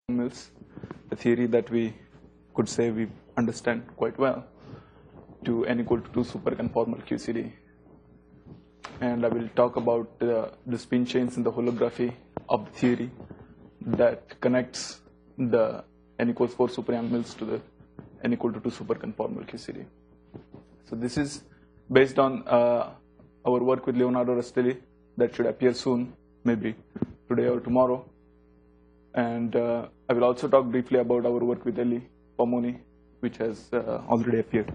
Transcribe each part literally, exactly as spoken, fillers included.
Mills, a theory that we could say we understand quite well, to n equal to two superconformal Q C D. And I will talk about uh, the spin chains in the holography of the theory that connects the n equals four super Young Mills to the n equal to two superconformal Q C D. So this is based on uh, our work with Leonardo Rastelli that should appear soon, maybe today or tomorrow. And uh, I will also talk briefly about our work with Elie Pomoni, which has uh, already appeared.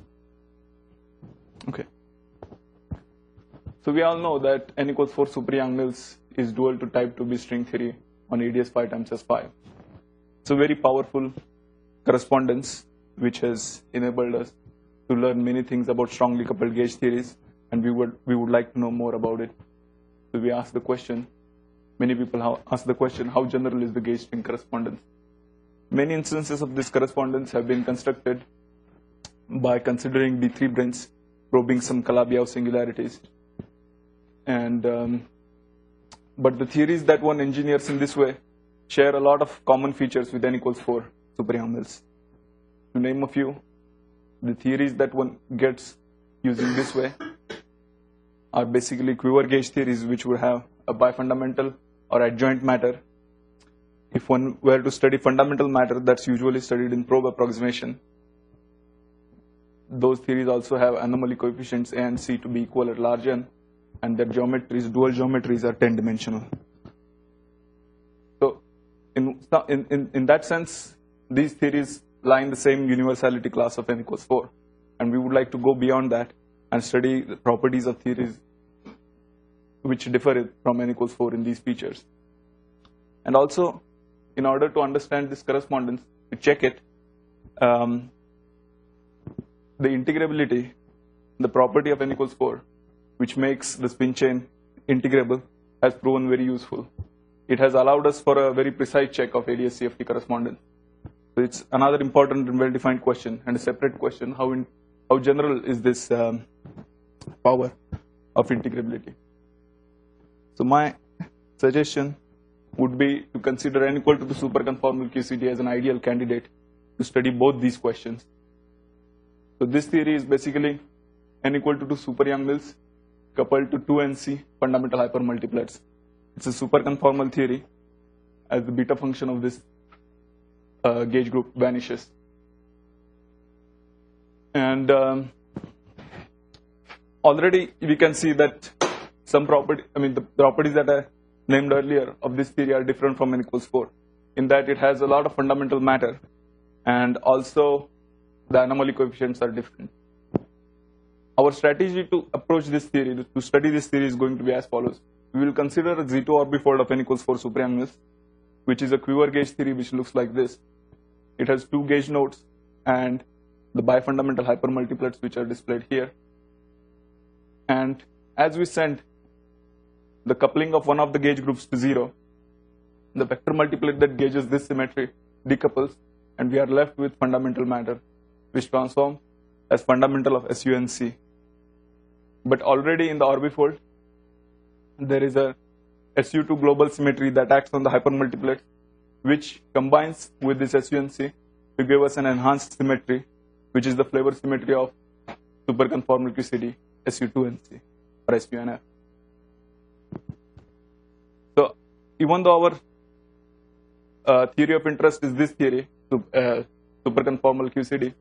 Okay. So we all know that n equals four super Young Mills is dual to type two B string theory on A D S five times S five. It's a very powerful correspondence which has enabled us to learn many things about strongly coupled gauge theories, and we would we would like to know more about it. So we ask the question. Many people have asked the question, how general is the gauge string correspondence? Many instances of this correspondence have been constructed by considering D three branes probing some Calabi-Yau singularities. And um, but the theories that one engineers in this way share a lot of common features with n equals four super Young Mills. To name a few, the theories that one gets using this way are basically quiver gauge theories, which would have a bifundamental or adjoint matter. If one were to study fundamental matter that's usually studied in probe approximation, those theories also have anomaly coefficients A and C to be equal at large n, and their geometries, dual geometries, are ten dimensional. So in, in, in, in that sense, these theories lie in the same universality class of n equals four, and we would like to go beyond that and study the properties of theories which differ from n equals four in these features. And also, in order to understand this correspondence, to check it, um, the integrability, the property of n equals four, which makes the spin chain integrable, has proven very useful. It has allowed us for a very precise check of A D S C F T correspondence. So it's another important and well-defined question, and a separate question, how, in, how general is this um, power of integrability? So my suggestion would be to consider n equal to the superconformal Q C D as an ideal candidate to study both these questions. So this theory is basically n equal to two super Young Mills coupled to two N C fundamental hypermultiplets. It's a superconformal theory as the beta function of this uh, gauge group vanishes. And um, already we can see that some property, I mean the properties that I named earlier of this theory are different from n equals four, in that it has a lot of fundamental matter, and also the anomaly coefficients are different. Our strategy to approach this theory, to study this theory, is going to be as follows. We will consider a Z two orbifold of n equals four super Young Mills, which is a quiver gauge theory which looks like this. It has two gauge nodes and the bifundamental hypermultiplets which are displayed here. And as we send the coupling of one of the gauge groups to zero, the vector multiplet that gauges this symmetry decouples, and we are left with fundamental matter, which transforms as fundamental of S U N C. But already in the orbifold, there is a S U two global symmetry that acts on the hypermultiplet, which combines with this S U N C to give us an enhanced symmetry, which is the flavor symmetry of superconformal Q C D, S U two N C, or S U N F. So even though our uh, theory of interest is this theory, uh, superconformal Q C D,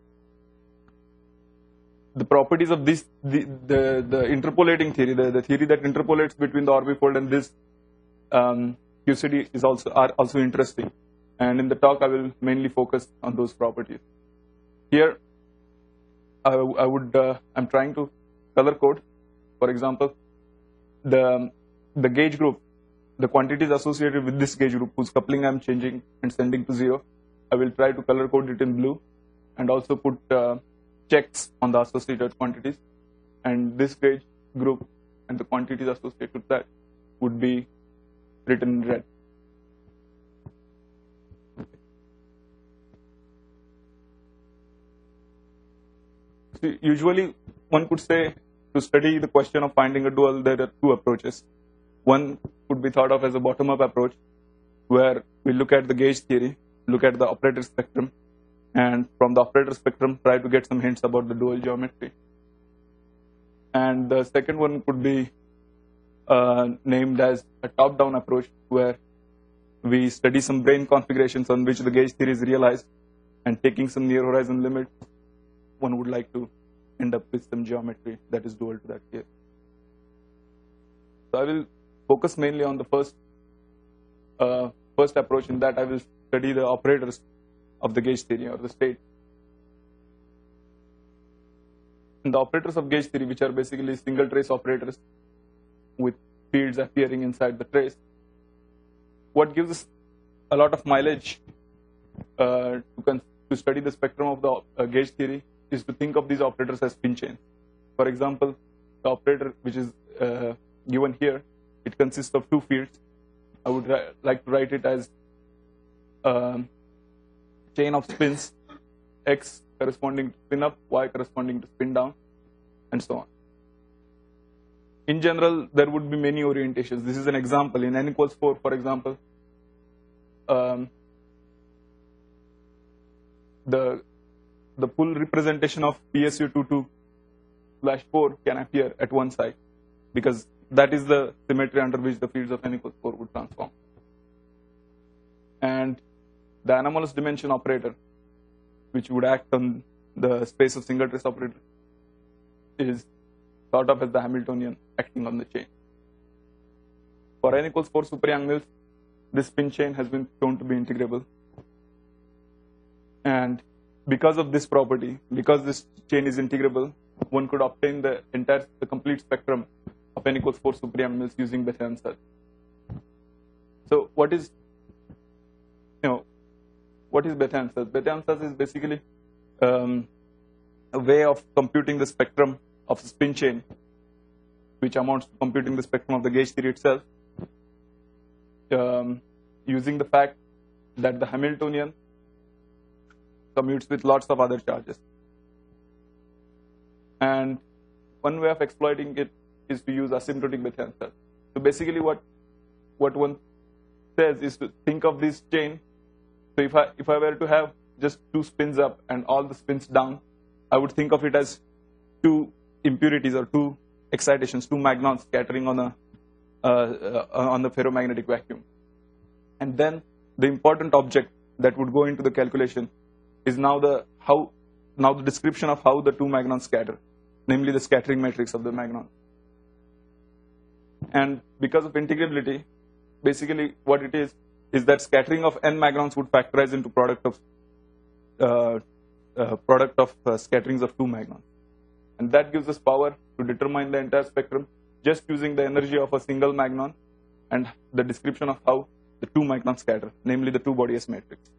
the properties of this, the, the, the interpolating theory, the, the theory that interpolates between the orbifold and this um, Q C D is also, are also interesting. And in the talk, I will mainly focus on those properties. Here, I, I would, uh, I'm trying to color code, for example, the, the gauge group, the quantities associated with this gauge group whose coupling I'm changing and sending to zero. I will try to color code it in blue and also put uh, checks on the associated quantities, and this gauge group and the quantities associated with that would be written in red. So usually one could say, to study the question of finding a dual, there are two approaches. One could be thought of as a bottom-up approach, where we look at the gauge theory, look at the operator spectrum, and from the operator spectrum try to get some hints about the dual geometry. And the second one could be uh, named as a top-down approach, where we study some brane configurations on which the gauge theory is realized, and taking some near horizon limits, one would like to end up with some geometry that is dual to that case. So I will focus mainly on the first uh, first approach. In that I will study the operators of the gauge theory or the state. And the operators of gauge theory, which are basically single trace operators with fields appearing inside the trace. What gives us a lot of mileage uh, to, to study the spectrum of the uh, gauge theory is to think of these operators as spin chains. For example, the operator which is uh, given here, it consists of two fields. I would like to write it as um, chain of spins, x corresponding to spin up, y corresponding to spin down, and so on. In general, there would be many orientations. This is an example. In n equals four, for example, um, the the full representation of P S U twenty-two slash four can appear at one side, because that is the symmetry under which the fields of n equals four would transform. And the anomalous dimension operator, which would act on the space of single trace operator, is thought of as the Hamiltonian acting on the chain. For n equals four super Yang-Mills, this spin chain has been shown to be integrable. And because of this property, because this chain is integrable, one could obtain the entire, the complete spectrum of n equals four super Yang-Mills using Bethe-Ansatz. So what is, you know, what is Bethe-Ansatz? Bethe-Ansatz is basically um, a way of computing the spectrum of the spin chain, which amounts to computing the spectrum of the gauge theory itself, um, using the fact that the Hamiltonian commutes with lots of other charges. And one way of exploiting it is to use asymptotic Bethe-Ansatz. So basically what what one says is to think of this chain. So if I if I were to have just two spins up and all the spins down, I would think of it as two impurities or two excitations, two magnons scattering on a uh, uh, on the ferromagnetic vacuum. And then the important object that would go into the calculation is now the how now the description of how the two magnons scatter, namely the scattering matrix of the magnon. And because of integrability, basically what it is is that scattering of n magnons would factorize into product of uh, uh, product of uh, scatterings of two magnons, and that gives us power to determine the entire spectrum just using the energy of a single magnon and the description of how the two magnons scatter, namely the two body S matrix.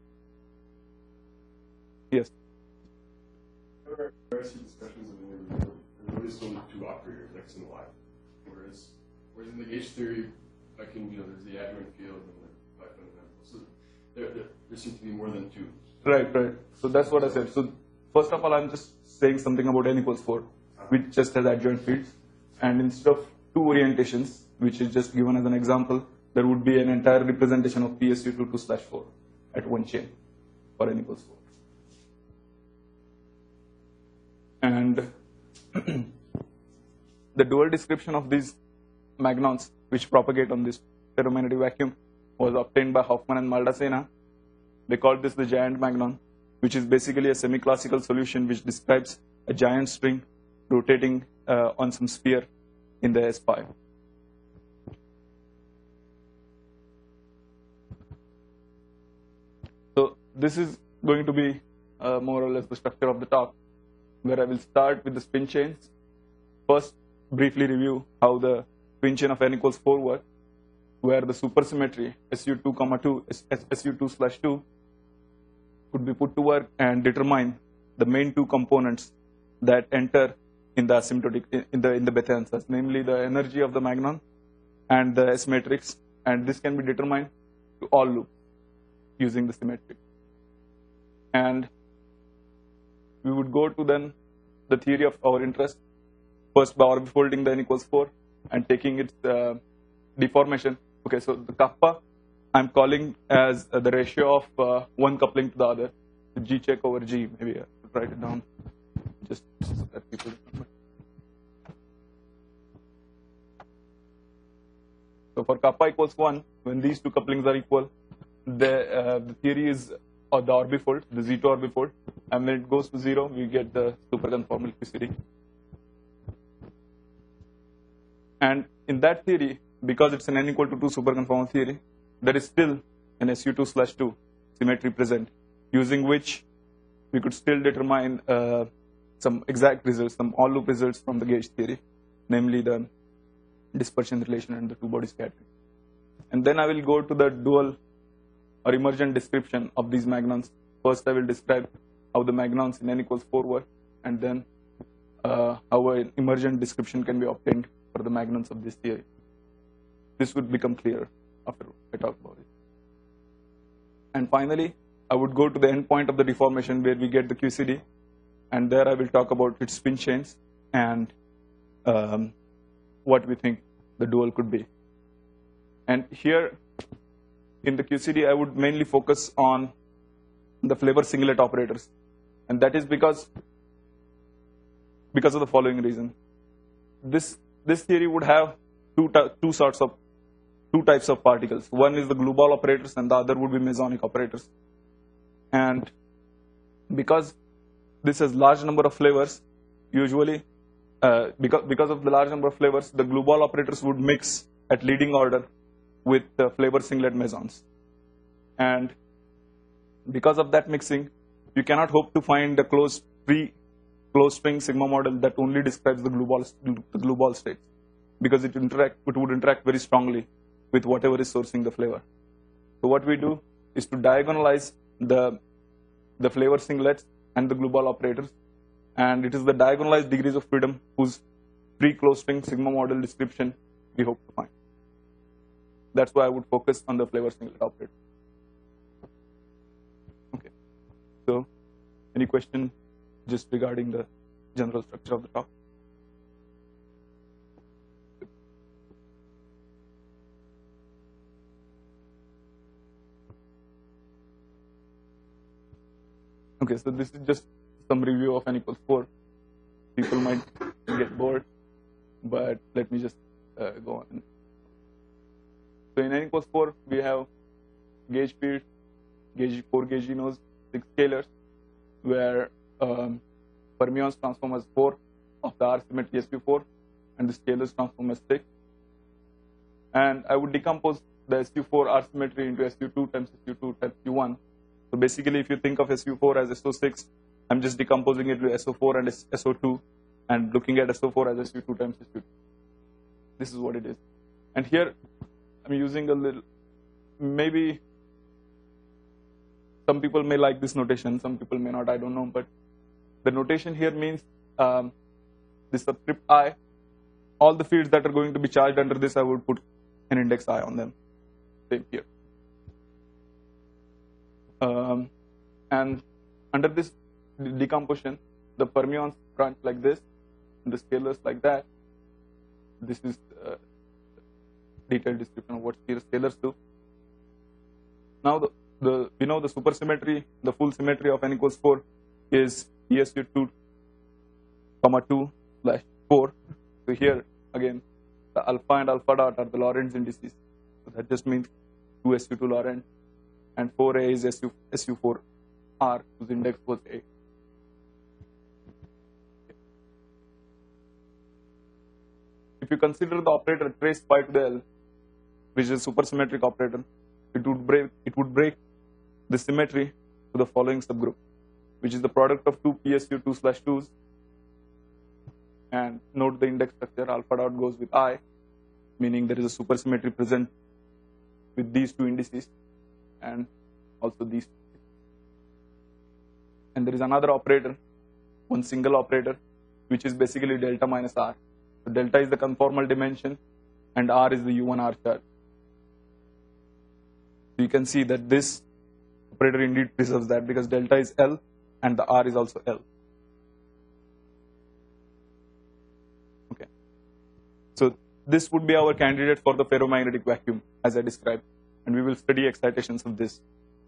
Yes. There are I see discussions of integrability. There's always only two operators, x and y, whereas whereas in the gauge theory, I can you know there's the adjoint field and the pi fundamental. So there, there there seem to be more than two. Right, right. So that's what I said. So first of all, I'm just saying something about n equals four, which just has adjoint fields, and instead of two orientations, which is just given as an example, there would be an entire representation of P S U twenty-two slash four at one chain for n equals four. And the dual description of these magnons which propagate on this ferromagnetic vacuum was obtained by Hoffman and Maldacena. They called this the giant magnon, which is basically a semi-classical solution which describes a giant string rotating uh, on some sphere in the S pi. So this is going to be uh, more or less the structure of the talk, where I will start with the spin chains. First, briefly review how the spin chain of n equals four works, where the supersymmetry S U two comma two, S U two slash two could be put to work and determine the main two components that enter in the asymptotic in the in the Bethe-Ansatz, namely the energy of the magnon and the S matrix, and this can be determined to all loops using the symmetry. And we would go to then the theory of our interest, first by orbifolding the n equals four and taking its uh, deformation. Okay, so the kappa I'm calling as uh, the ratio of uh, one coupling to the other, G check over G. Maybe I should write it down just so that people remember. So for kappa equals one, when these two couplings are equal, the, uh, the theory is or the orbifold, the Z two orbifold, and when it goes to zero, we get the superconformal Q C D. And in that theory, because it's an n equal to two superconformal theory, there is still an S U two slash two symmetry present, using which we could still determine uh, some exact results, some all loop results from the gauge theory, namely the dispersion relation and the two body scattering. And then I will go to the dual or emergent description of these magnons. First, I will describe how the magnons in n equals four work, and then uh, how an emergent description can be obtained for the magnons of this theory. This would become clearer after I talk about it. And finally, I would go to the end point of the deformation where we get the Q C D, and there I will talk about its spin chains and um, what we think the dual could be. And here in the Q C D, I would mainly focus on the flavor singlet operators, and that is because because of the following reason. This this theory would have two two sorts of two types of particles. One is the glue ball operators, and the other would be mesonic operators. And because this has large number of flavors, usually uh, because because of the large number of flavors, the glue ball operators would mix at leading order with uh, flavor singlet mesons. And because of that mixing, you cannot hope to find a closed free closed string sigma model that only describes the glue ball the glue ball states, because it interact it would interact very strongly with whatever is sourcing the flavor. So what we do is to diagonalize the the flavor singlets and the glue ball operators, and it is the diagonalized degrees of freedom whose free closed string sigma model description we hope to find. That's why I would focus on the flavor singlet operator. Okay. So, any question just regarding the general structure of the talk? Okay, so this is just some review of n equals four. People might get bored, but let me just uh, go on. So in n equals four, we have gauge field, gauge four gauge nodes, six scalars, where um, fermions transform as four of the R symmetry S U four, and the scalars transform as six. And I would decompose the S U four R symmetry into S U two times S U two times S U one. So basically, if you think of S U four as S O six, I'm just decomposing it to S O four and S O two, and looking at S O four as S U two times S U two. This is what it is. And here, I'm using a little, maybe some people may like this notation, some people may not, I don't know, but the notation here means um, the subscript I, all the fields that are going to be charged under this, I would put an index I on them. Same here. Um, and under this decomposition, the fermions branch like this, and the scalars like that. This is uh, detailed description of what scalars do. Now the, the we know the supersymmetry, the full symmetry of n equals four is E S U two comma two slash four. So here again, the alpha and alpha dot are the Lorentz indices. So that just means two S U two Lorentz, and four A is S U S U four R, whose index was A. If you consider the operator trace pi to the L, which is a supersymmetric operator, it would break it would break the symmetry to the following subgroup, which is the product of two P S U two slash twos, and note the index structure. Alpha dot goes with I, meaning there is a supersymmetry present with these two indices and also these. And there is another operator, one single operator, which is basically delta minus R. So delta is the conformal dimension, and R is the U one R charge. So you can see that this operator indeed preserves that, because delta is L and the R is also L. Okay. So this would be our candidate for the ferromagnetic vacuum, as I described. and we will study excitations of this.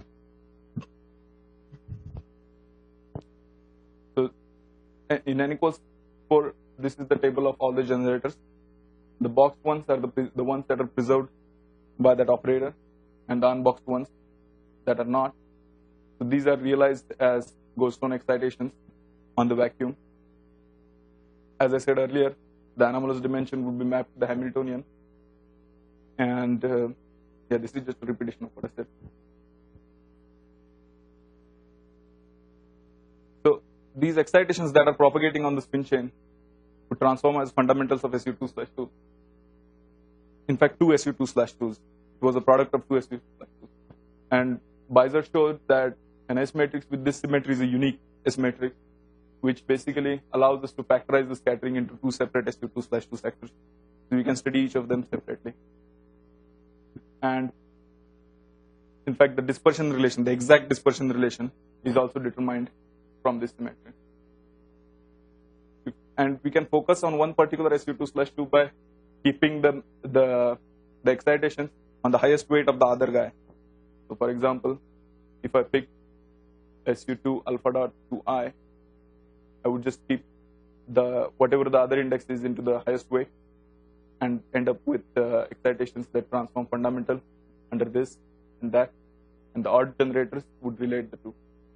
So in n equals four, this is the table of all the generators. The boxed ones are the, the ones that are preserved by that operator, and the unboxed ones that are not. So these are realized as Goldstone excitations on the vacuum. As I said earlier, the anomalous dimension would be mapped to the Hamiltonian. And uh, yeah, this is just a repetition of what I said. So these excitations that are propagating on the spin chain would transform as fundamentals of S U two slash two. In fact, two S U two slash twos. It was a product of two S U two slash two. And Beiser showed that an S matrix with this symmetry is a unique S matrix, which basically allows us to factorize the scattering into two separate S U two slash two sectors. So we can study each of them separately. And in fact, the dispersion relation, the exact dispersion relation, is also determined from this symmetry. And we can focus on one particular S U two slash two by keeping the, the, the excitation on the highest weight of the other guy. So for example, if I pick S U two alpha dot two I, I would just keep the whatever the other index is into the highest weight and end up with uh, excitations that transform fundamental under this and that, and the odd generators would relate the two.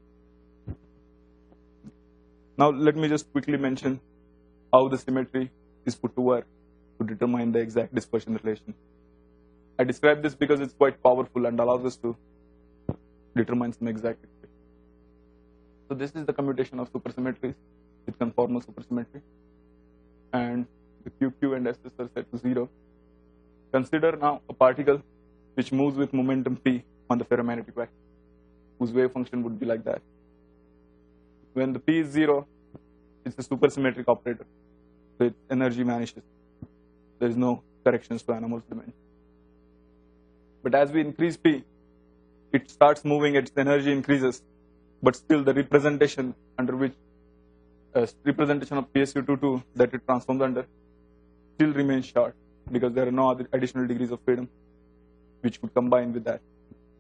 Now let me just quickly mention how the symmetry is put to work to determine the exact dispersion relation. I describe this because it's quite powerful and allows us to determine some exact equation. So this is the commutation of supersymmetries with conformal supersymmetry, and the Q Q and S S are set to zero. Consider now a particle which moves with momentum p on the ferromagnetic vacuum, whose wave function would be like that. When the p is zero, it's a supersymmetric operator, so its energy vanishes. There is no corrections to anomalous dimension. But as we increase p, it starts moving, its energy increases, but still the representation under which uh, representation of P S U two two that it transforms under still remains short, because there are no other additional degrees of freedom which could combine with that.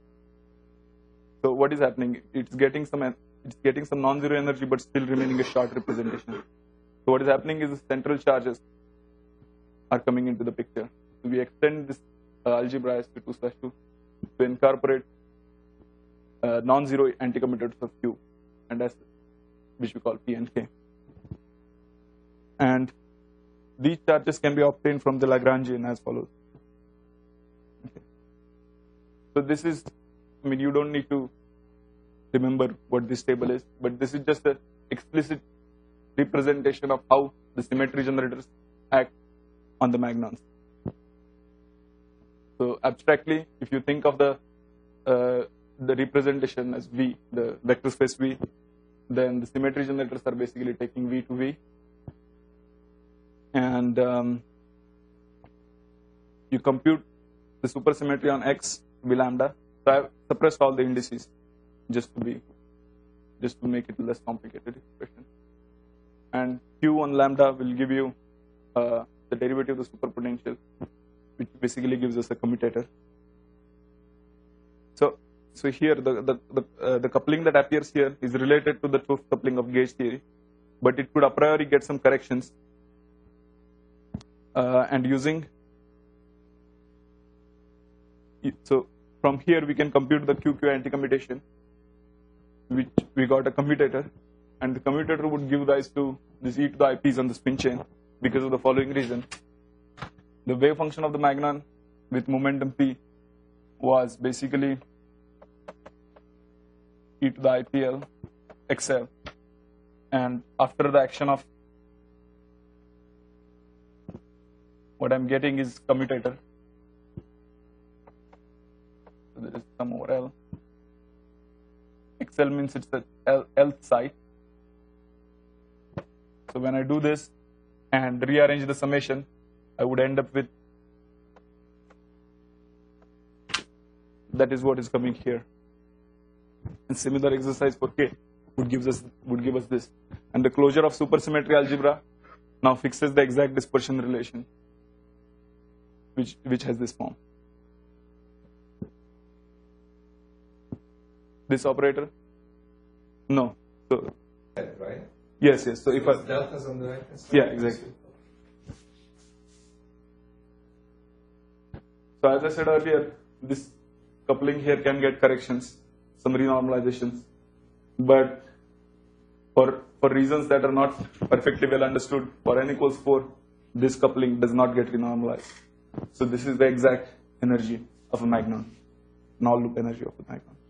So what is happening? It's getting some it's getting some non-zero energy, but still remaining a short representation. So what is happening is the central charges are coming into the picture. So we extend this uh, algebra S U two slash two to incorporate uh, non-zero anticommuters of Q and S, which we call P and K. And these charges can be obtained from the Lagrangian as follows. Okay. So this is, I mean, you don't need to remember what this table is, but this is just an explicit representation of how the symmetry generators act on the magnons. So abstractly, if you think of the uh, the representation as V, the vector space V, then the symmetry generators are basically taking V to V, and um, you compute the supersymmetry on X V lambda. So I've suppressed all the indices just to be just to make it a less complicated expression. And Q on lambda will give you uh, the derivative of the superpotential, which basically gives us a commutator. So, so here the the the, uh, the coupling that appears here is related to the truth coupling of gauge theory, but it could a priori get some corrections. Uh, and using so from here we can compute the Q Q anticommutation, which we got a commutator, and the commutator would give rise to this e to the I Ps on the spin chain because of the following reason. The wave function of the magnon with momentum p was basically e to the I P L X L, and after the action of what I'm getting is commutator. So there is some over L. X L means it's the L, Lth site. So when I do this and rearrange the summation, I would end up with, that is what is coming here. And similar exercise for K would give us would give us this. And the closure of supersymmetry algebra now fixes the exact dispersion relation, which which has this form. This operator? No. So, right? yes, yes. So if I, deltas on the right hand side? Yeah, exactly. So as I said earlier, this coupling here can get corrections, some renormalizations, but for for reasons that are not perfectly well understood, for n equals four, this coupling does not get renormalized. So this is the exact energy of a magnon, null loop energy of a magnon.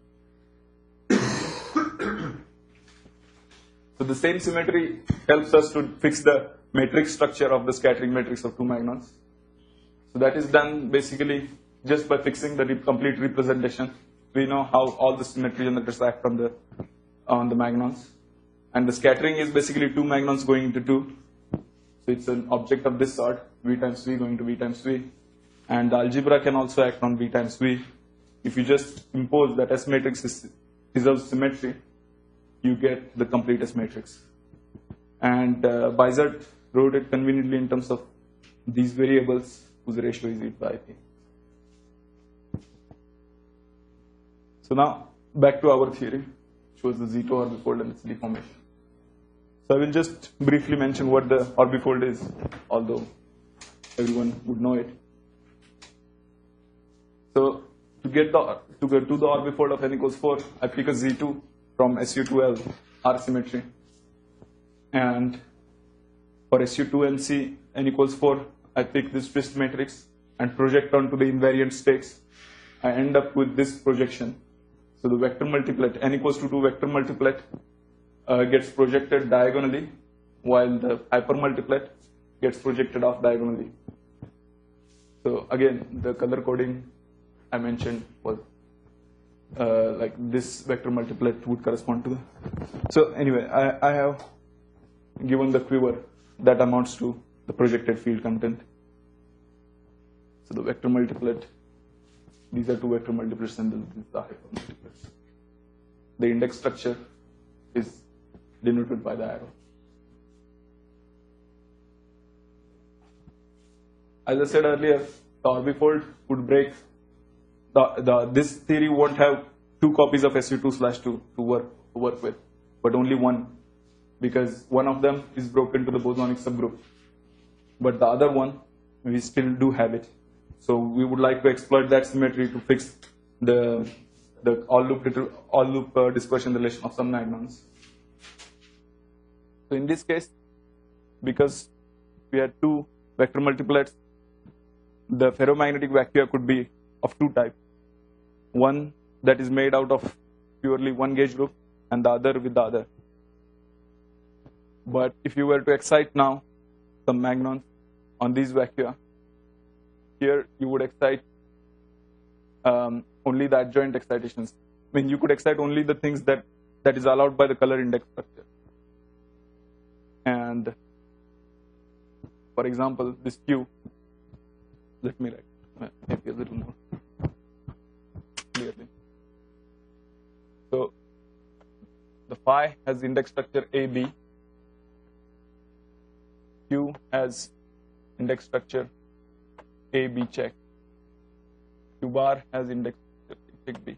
So the same symmetry helps us to fix the matrix structure of the scattering matrix of two magnons. So that is done basically just by fixing the re complete representation. We know how all the symmetry generators act on the on the magnons, and the scattering is basically two magnons going into two. So it's an object of this sort, V times V going to V times V, and the algebra can also act on V times V. If you just impose that S matrix is, preserves symmetry, you get the complete S matrix. And uh, Bizet wrote it conveniently in terms of these variables whose ratio is E by P. So now back to our theory, which was the Z two orbifold and its deformation. So I will just briefly mention what the orbifold is, although everyone would know it. So to get the to get to the orbifold of n equals four, I pick a Z two from S U two L R symmetry, and for S U two N C n equals four, I pick this twist matrix and project onto the invariant states. I end up with this projection. So the vector multiplet n equals to two vector multiplet uh, gets projected diagonally, while the hypermultiplet gets projected off diagonally. So again, the color coding I mentioned was uh, like this vector multiplet would correspond to the. So anyway, I, I have given the quiver that amounts to the projected field content. So the vector multiplet, these are two vector multiplets and this is the hypermultiplets. The index structure is denoted by the arrow. As I said earlier, the orbifold would break. The, the, this theory won't have two copies of S U two slash two to work, to work with, but only one, because one of them is broken to the bosonic subgroup. But the other one, we still do have it. So we would like to exploit that symmetry to fix the, the all loop, all loop uh, dispersion relation of some magnons. So in this case, because we had two vector multiplets, the ferromagnetic vacua could be of two types. One that is made out of purely one gauge group and the other with the other. But if you were to excite now some magnons on these vacua, here you would excite um, only the adjoint excitations. I mean, you could excite only the things that, that is allowed by the color index structure. And for example, this Q, let me write maybe a little more clearly. So the phi has index structure A B, Q has index structure A B check, Q bar has index structure A check B,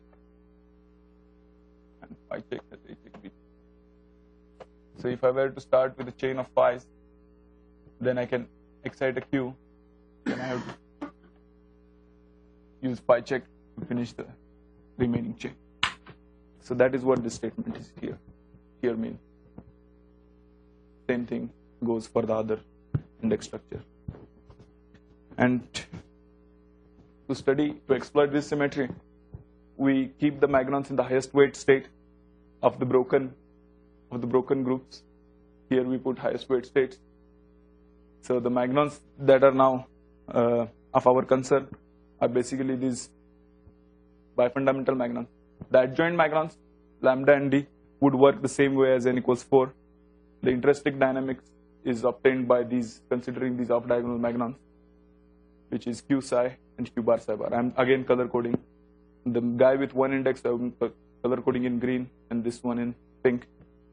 and phi check has A check B. So if I were to start with a chain of phi's, then I can excite a Q, then I have to use phi check to finish the remaining chain. So that is what this statement is here. Here means same thing goes for the other index structure. And to study, to exploit this symmetry, we keep the magnons in the highest weight state of the broken of the broken groups. Here we put highest weight states. So the magnons that are now uh, of our concern are basically these bifundamental magnons. The adjoint magnons, lambda and d, would work the same way as n equals four. The intrinsic dynamics is obtained by these, considering these off-diagonal magnons, which is q psi and q bar psi bar. I'm again color coding. The guy with one index, I'm color coding in green, and this one in pink.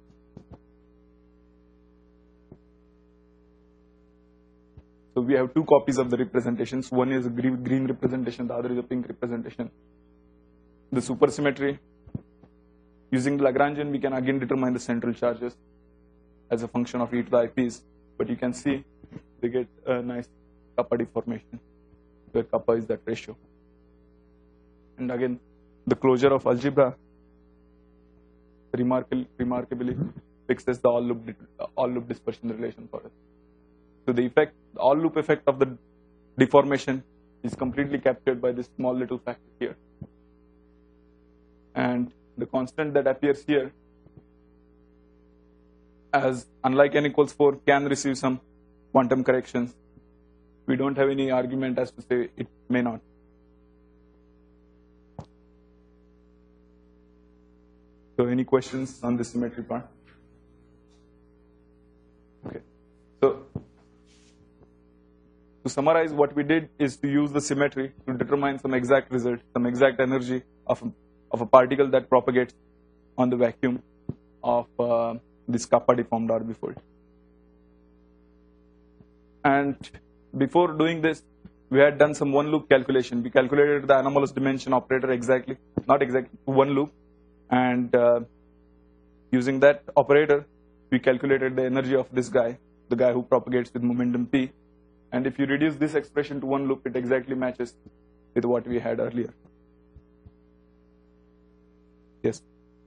So we have two copies of the representations. One is a green representation, the other is a pink representation. The supersymmetry Using the Lagrangian, we can again determine the central charges as a function of e to the ips, but you can see they get a nice kappa deformation, where kappa is that ratio. And again, the closure of algebra remarkably, remarkably fixes the all loop all loop dispersion relation for us. So the effect, the all loop effect of the deformation is completely captured by this small little factor here, and the constant that appears here, as unlike n equals four, can receive some quantum corrections. We don't have any argument as to say it may not. So any questions on the symmetry part? Okay. So to summarize, what we did is to use the symmetry to determine some exact result, some exact energy of a, of a particle that propagates on the vacuum of uh, this kappa deformed orbifold. And before doing this, we had done some one loop calculation. We calculated the anomalous dimension operator exactly, not exactly, one loop. And uh, using that operator, we calculated the energy of this guy, the guy who propagates with momentum p. And if you reduce this expression to one loop, it exactly matches with what we had earlier. Yes?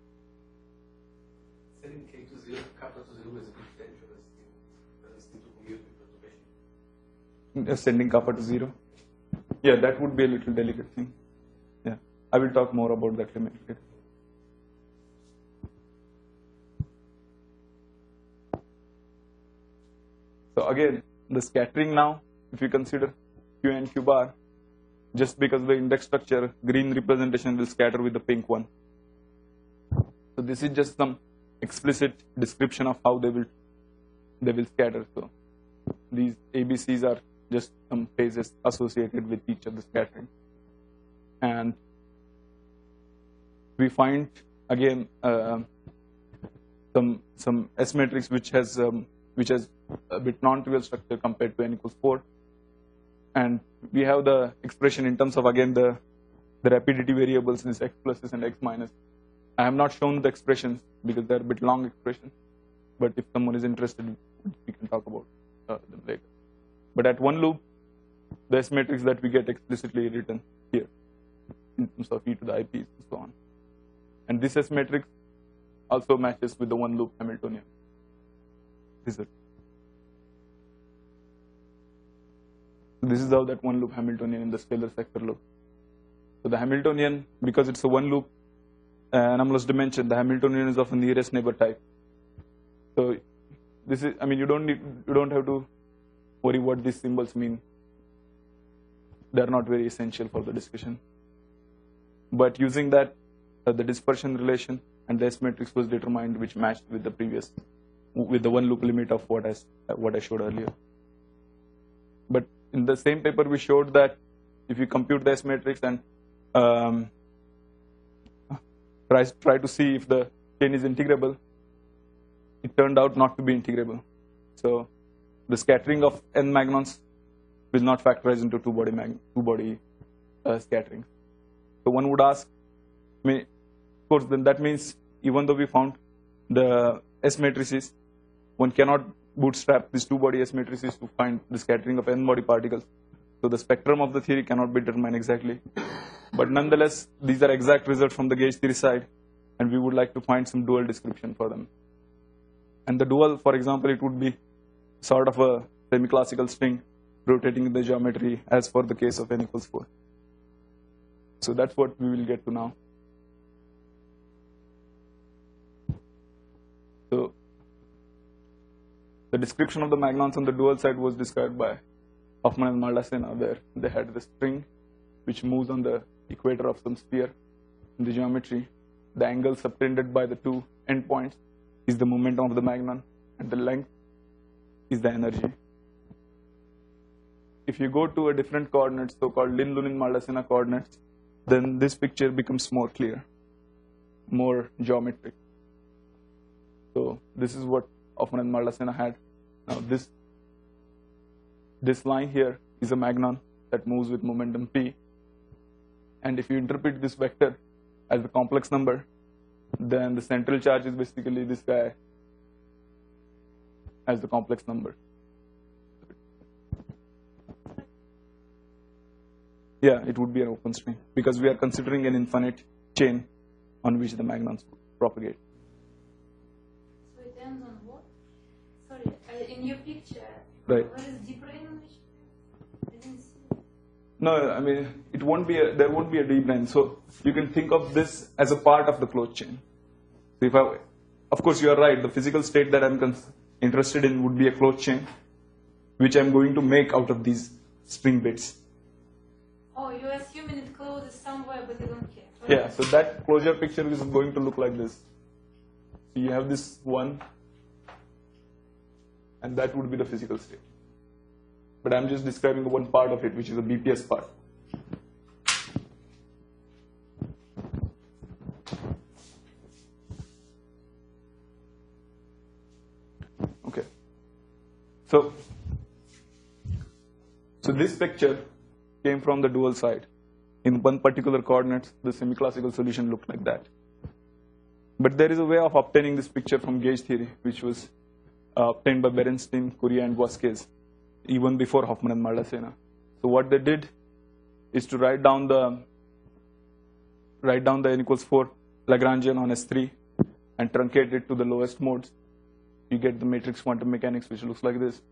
Setting k to zero, kappa to zero is a bit dangerous thing. That is to compute with perturbation. Sending kappa to zero? Yeah, that would be a little delicate thing. Yeah, I will talk more about that later. So again, the scattering now, if you consider Q and Q bar, just because of the index structure, green representation will scatter with the pink one. So this is just some explicit description of how they will they will scatter. So these A B Cs are just some phases associated with each of the scattering. And we find again uh, some some S matrix which has um, which has a bit non-trivial structure compared to n equals four, and we have the expression in terms of again the the rapidity variables, this x pluses and x minus. I have not shown the expressions because they are a bit long expressions, but if someone is interested, we can talk about uh, them later. But at one loop, the S matrix that we get explicitly written here in terms of e to the ips and so on, and this S matrix also matches with the one loop Hamiltonian result. This is how that one loop Hamiltonian in the scalar sector looks. So the Hamiltonian, because it's a one loop uh, anomalous dimension, the Hamiltonian is of a nearest neighbor type. So this is, I mean, you don't need, you don't have to worry what these symbols mean. They are not very essential for the discussion. But using that, uh, the dispersion relation and the S matrix was determined, which matched with the previous, with the one loop limit of what I what I showed earlier. But in the same paper, we showed that if you compute the S matrix and um, try, try to see if the chain is integrable, it turned out not to be integrable. So the scattering of n magnons will not factorize into two body mag two body uh, scattering. So one would ask, may, of course, then that means even though we found the S matrices, one cannot bootstrap these two body S matrices to find the scattering of n body particles. So the spectrum of the theory cannot be determined exactly. But nonetheless, these are exact results from the gauge theory side, and we would like to find some dual description for them. And the dual, for example, it would be sort of a semi-classical string rotating in the geometry as for the case of n equals four. So that's what we will get to now. So the description of the magnons on the dual side was described by Hoffman and Maldacena, where they had the string which moves on the equator of some sphere in the geometry. The angle subtended by the two endpoints is the momentum of the magnon, and the length is the energy. If you go to a different coordinates, so-called Lin-Lunin-Maldacena coordinates, then this picture becomes more clear, more geometric. So this is what Hoffman and Maldacena had. Now this this line here is a magnon that moves with momentum p, and if you interpret this vector as the complex number, Then the central charge is basically this guy as the complex number. Yeah, it would be an open string because we are considering an infinite chain on which the magnons propagate. So it ends on what? Sorry, uh, in your picture, Right. where is deep brain on which? I didn't see it. No, I mean, it won't be a, there won't be a deep brain. So you can think of this as a part of the closed chain. So if I, of course, you are right. The physical state that I'm interested in would be a closed chain, which I'm going to make out of these string bits. Oh, you're assuming it closes somewhere, but you don't care. Right? Yeah, so that closure picture is going to look like this. So you have this one, and that would be the physical state. But I'm just describing the one part of it, which is the B P S part. Okay. So, so this picture came from the dual side. In one particular coordinates, the semi-classical solution looked like that. But there is a way of obtaining this picture from gauge theory, which was uh, obtained by Berenstein, Curie, and Vasquez, even before Hoffman and Maldacena. So what they did is to write down the write down the n equals four Lagrangian on S three and truncate it to the lowest modes. You get the matrix quantum mechanics, which looks like this.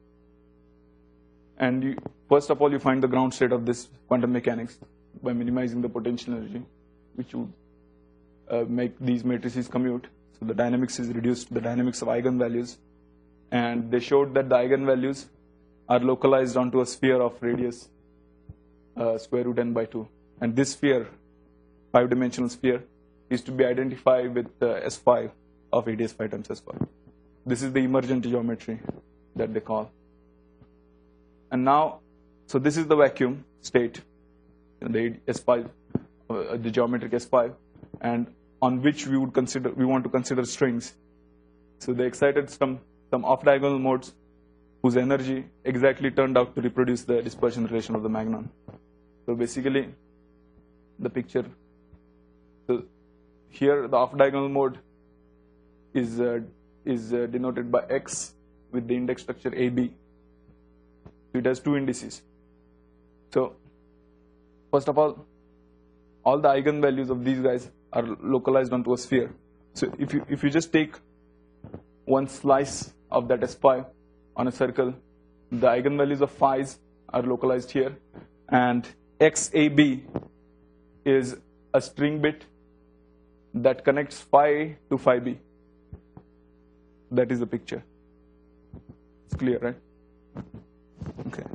And you, first of all, you find the ground state of this quantum mechanics by minimizing the potential energy, which would uh, make these matrices commute. So the dynamics is reduced to the dynamics of eigenvalues. And they showed that the eigenvalues are localized onto a sphere of radius uh, square root n by two. And this sphere, five-dimensional sphere, is to be identified with uh, S five of A D S five times S five. This is the emergent geometry that they call. And now, so this is the vacuum state, the S five, uh, the geometric S five, and on which we would consider, we want to consider strings. So they excited some, some off-diagonal modes whose energy exactly turned out to reproduce the dispersion relation of the magnon. So basically, the picture, so here the off-diagonal mode is, uh, is uh, denoted by X with the index structure A B. So it has two indices. So first of all, all the eigenvalues of these guys are localized onto a sphere. So if you if you just take one slice of that S five on a circle, the eigenvalues of phi's are localized here, and X A B is a string bit that connects phi to phi B. That is the picture. It's clear, right? Okay.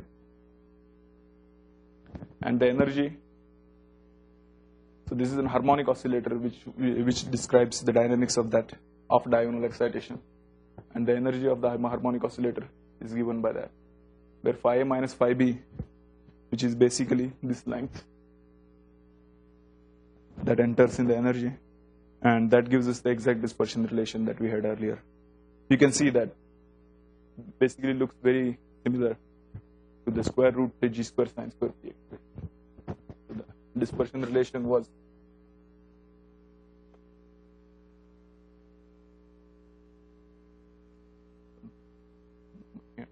And the energy, so this is an harmonic oscillator which which describes the dynamics of that off diagonal excitation, and the energy of the harmonic oscillator is given by that, where phi A minus phi B, which is basically this length that enters in the energy, and that gives us the exact dispersion relation that we had earlier. You can see that basically looks very similar to the square root g square sine square p. So the dispersion relation was yeah.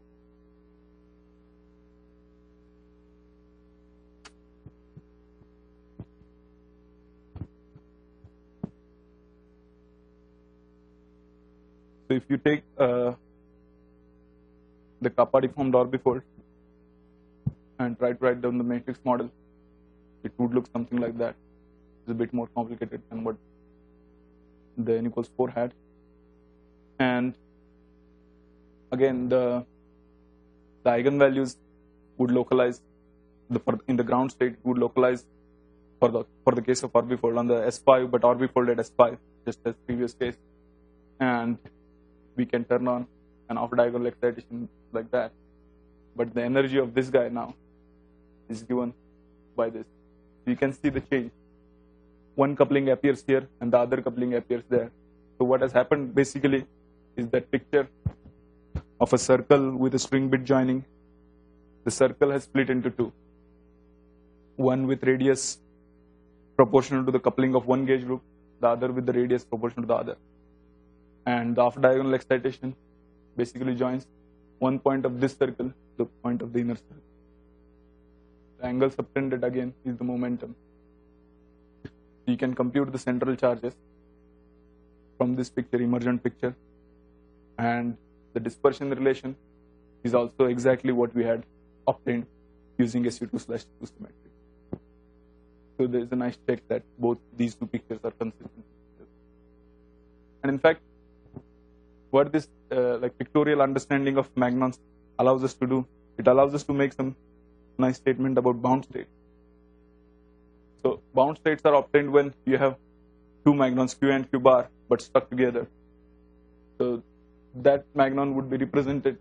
So if you take uh, the kappa deformed orbifold and try to write down the matrix model, it would look something like that. It's a bit more complicated than what the n equals four had. And again, the the eigenvalues would localize the in the ground state would localize for the for the case of orbifold on the S five, but orbifold at S five, just as previous case, and we can turn on an off diagonal excitation like that. But the energy of this guy now is given by this. You can see the change. One coupling appears here and the other coupling appears there. So what has happened basically is that picture of a circle with a string bit joining. The circle has split into two. One with radius proportional to the coupling of one gauge group, the other with the radius proportional to the other. And the off-diagonal excitation basically joins one point of this circle to the point of the inner circle. The angle subtended again is the momentum. You can compute the central charges from this picture, emergent picture, and the dispersion relation is also exactly what we had obtained using S U two slash two symmetry. So there is a nice check that both these two pictures are consistent. And in fact, what this uh, like pictorial understanding of magnons allows us to do, it allows us to make some nice statement about bound state. So bound states are obtained when you have two magnons, Q and Q bar, but stuck together. So that magnon would be represented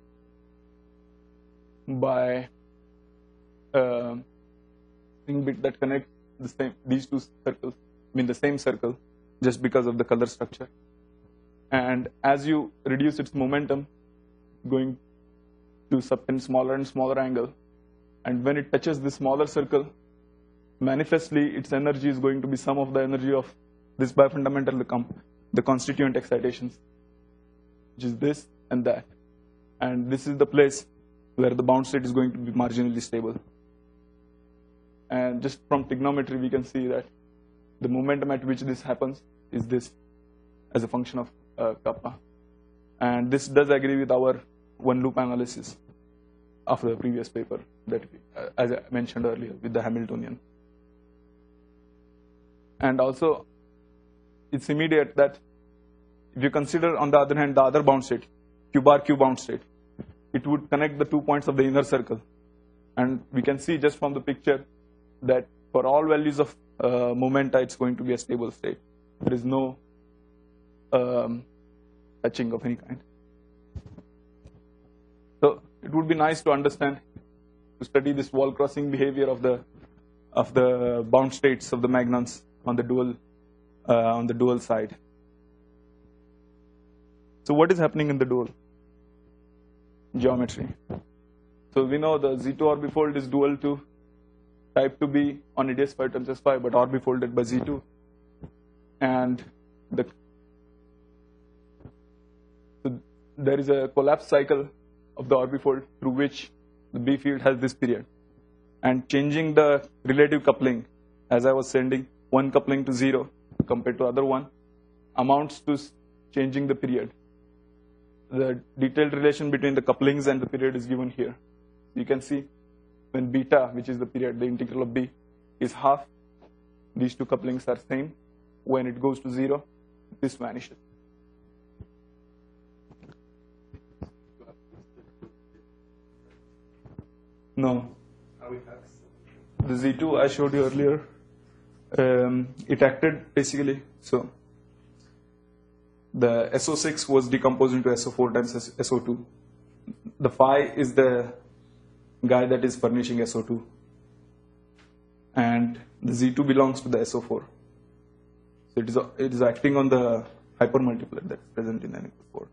by a ring bit that connects the same these two circles, I mean the same circle, just because of the color structure. And as you reduce its momentum, going to subtend smaller and smaller angle, and when it touches the smaller circle, manifestly its energy is going to be sum of the energy of this bifundamental, the, com the constituent excitations, which is this and that. And this is the place where the bound state is going to be marginally stable. And just from trigonometry, we can see that the momentum at which this happens is this as a function of uh, kappa. And this does agree with our one loop analysis of the previous paper that we, uh, as I mentioned earlier, with the Hamiltonian. And also, it's immediate that if you consider, on the other hand, the other bound state, Q bar Q bound state, it would connect the two points of the inner circle. And we can see just from the picture that for all values of uh, momenta, it's going to be a stable state. There is no um, touching of any kind. So it would be nice to understand, to study this wall crossing behavior of the of the bound states of the magnons on the dual uh, on the dual side. So what is happening in the dual geometry? So we know the Z two orbifold is dual to type two B on A D S five times S five, but orbifolded by Z two. And the so there is a collapse cycle of the orbifold through which the B field has this period. And changing the relative coupling, as I was sending one coupling to zero compared to other one, amounts to changing the period. The detailed relation between the couplings and the period is given here. You can see when beta, which is the period, the integral of B, is half, these two couplings are same. When it goes to zero, this vanishes. No. The Z two I showed you earlier, um, it acted basically, so the S O six was decomposed into S O four times S O two. The phi is the guy that is furnishing S O two. And the Z two belongs to the S O four. So it is, it is acting on the hypermultiplier that is present in N equals four.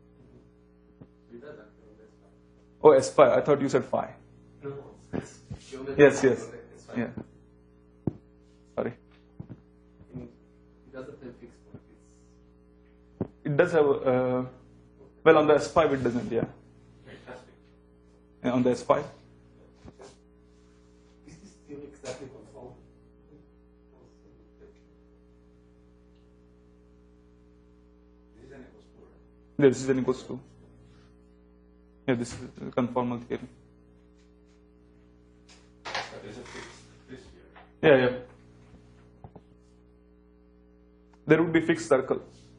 Oh, S phi, I thought you said phi. No, it's Yes, yes. Yeah. Sorry. It doesn't have fixed point. It does have, uh, well, on the S five it doesn't, yeah. Yeah, on the S five. Is this still exactly controlled? This is N equals two. Yeah, this is the conformal theory. Yeah, yeah. There would be fixed circle.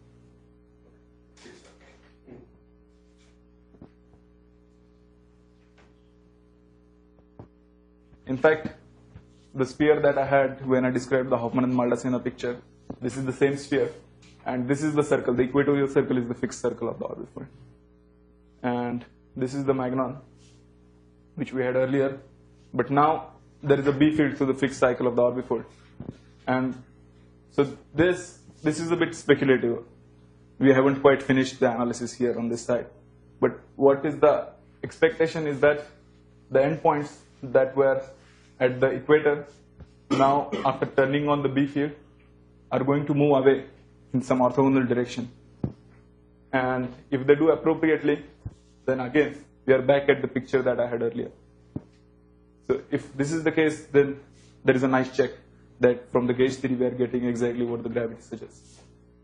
In fact, the sphere that I had when I described the Hoffman and Maldacena picture, this is the same sphere, and this is the circle. The equatorial circle is the fixed circle of the orbifold. And this is the magnon, which we had earlier. But now there is a B field through the fixed cycle of the orbifold. And so this, this is a bit speculative. We haven't quite finished the analysis here on this side. But what is the expectation is that the endpoints that were at the equator, now after turning on the B field, are going to move away in some orthogonal direction. And if they do appropriately, then again, we are back at the picture that I had earlier. So if this is the case, then there is a nice check that from the gauge theory we are getting exactly what the gravity suggests.